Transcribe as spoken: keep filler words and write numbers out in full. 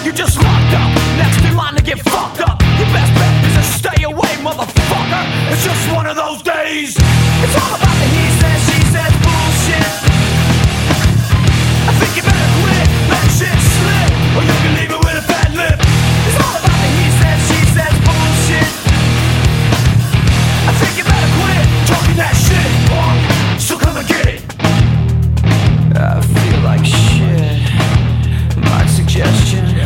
You just locked up, next in line to get fucked up. Your best bet is to stay away, motherfucker. It's just one of those days. It's all about